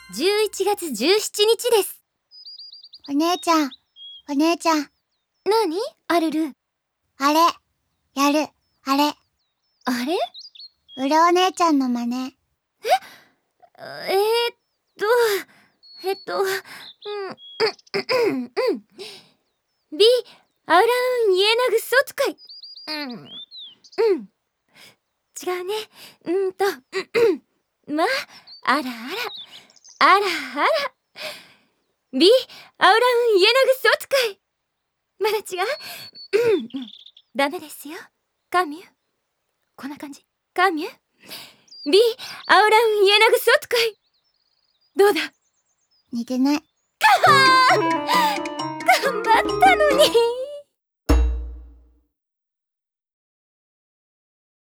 11月17日です。 お姉ちゃん。 なにアルル。 あれ、やる、あれ。 あれ？ うるお姉ちゃんの真似。 ビアウラウンイエナグソツカイ。違うね。まあ、あらあら。ビアウラウンイエナグソツカイ。まだ違う。ダメですよ。カミュ。こんな感じ。カミュ。ビアウラウンイエナグソツカイ。どうだ？ 似てない。 頑張ったのに。